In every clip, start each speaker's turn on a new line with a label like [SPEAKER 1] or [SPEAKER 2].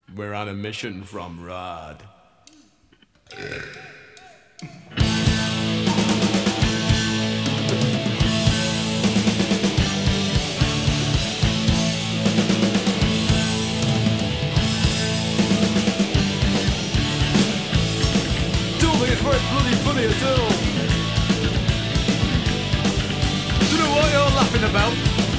[SPEAKER 1] We're on a mission from Rod.
[SPEAKER 2] Don't think it's very bloody funny at all. Don't know what you're laughing about.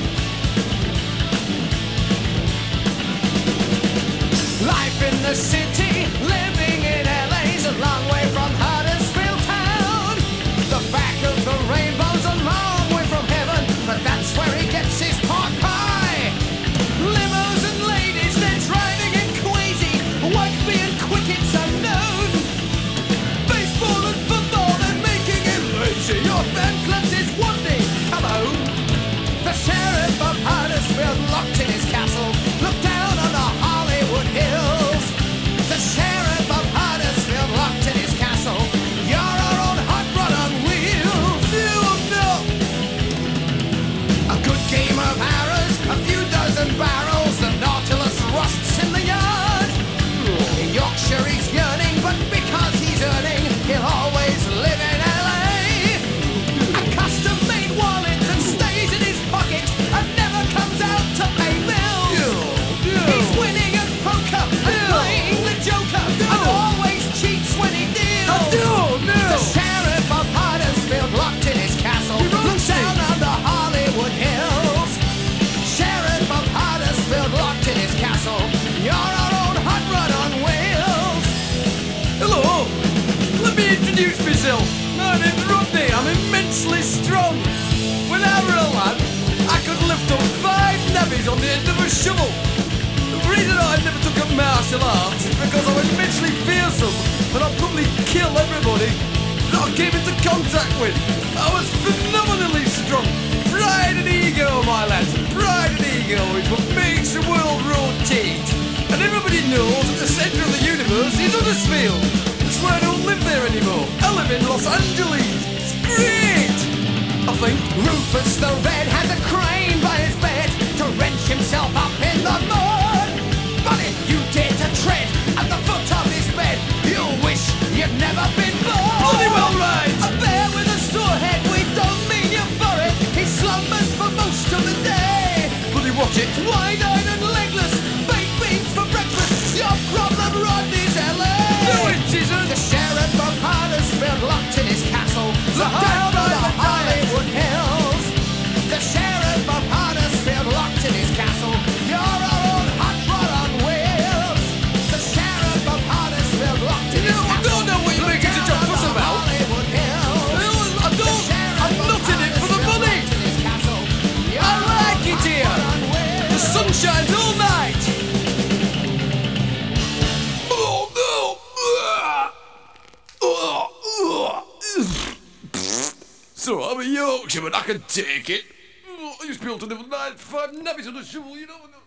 [SPEAKER 3] Life in the city, living in LA's a long way from Huddersfield town. The back of the rainbow's a long way from heaven, but that's where he gets his pot pie. Limos and ladies, they're driving him crazy. Rugby and cricket's unknown. Baseball and football, they're making him lazy. Your fan club's his one day, come home. The sheriff of Huddersfield locked in his castle, looked down on the Hollywood Hills. The sheriff of Huddersfield locked in his castle. You're our own hot rod on wheels. You know. A good game of arrows, a few dozen barrels. The Nautilus rusts in the yard. In Yorkshire he's yearning, but because he's earning, he'll always live in LA. A custom-made wallet that stays in his pocket and never comes out to pay bills. He's winning at poker and playing the joker and always cheats when he deals. The sheriff of Huddersfield locked in his castle, looks down on the Hollywood Hills. Sheriff of Huddersfield locked in his castle. You're our own hot rod on wheels.
[SPEAKER 2] Hello, let me introduce myself. My name's Rodney, I'm immensely strong. When I were a lad, I could lift up 5 navvies on the end of a shovel. The reason I never took up martial arts is because I was immensely fearsome and I'd probably kill everybody that I came into contact with. I was phenomenally strong. Pride and ego, my lads. Pride and ego is what makes the world rotate. And everybody knows that the centre of the universe is Huddersfield. That's why I don't live there anymore. I live in Los Angeles. It's great, I think.
[SPEAKER 3] Rufus the Red has a crane by his bed to wrench himself up in the mud. But if you dare to tread at the foot of his bed, you'll wish you'd never been born.
[SPEAKER 2] Bloody well right.
[SPEAKER 3] A bear with a sore head, we don't mean you for it. He slumbers for most of the day.
[SPEAKER 2] Bloody watch it.
[SPEAKER 3] Wide-eyed and legless, baked beans for breakfast. Your problem, Rodney's LA.
[SPEAKER 2] No, it isn't.
[SPEAKER 3] The sheriff of Huddersfield locked in his castle, looked down on the Hollywood Hills. The sheriff of Huddersfield locked in his castle. You're our own hot rod on wheels. The sheriff of Huddersfield locked in his castle.
[SPEAKER 2] I don't know what you're making such a fuss about.
[SPEAKER 3] Hollywood Hills.
[SPEAKER 2] I don't. I'm not in it for the money. I like it here. The sun shines all night. Oh no! So I'm a Yorkshireman, I can take it. I used to be able to live 5 navvies on a shovel, you know.